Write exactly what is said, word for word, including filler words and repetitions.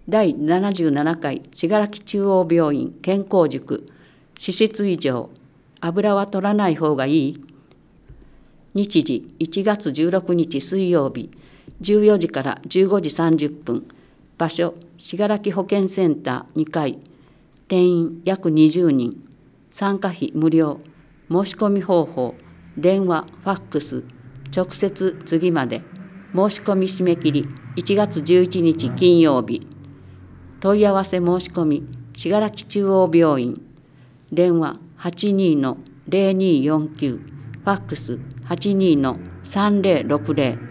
だいななじゅうななかい信楽中央病院健康塾脂質異常、油は取らない方がいい。日時いちがつじゅうろくにち水曜日じゅうよじからじゅうごじさんじゅっぷん、場所信楽保健センターにかい、定員約にじゅうにん、参加費無料、申し込み方法、電話、ファックス、直接次まで、申し込み締め切りいちがつじゅういちにち金曜日、問い合わせ申し込み信楽中央病院、電話 はちにーのぜろにーよんきゅう、ファックス はちにーのさんぜろろくぜろ。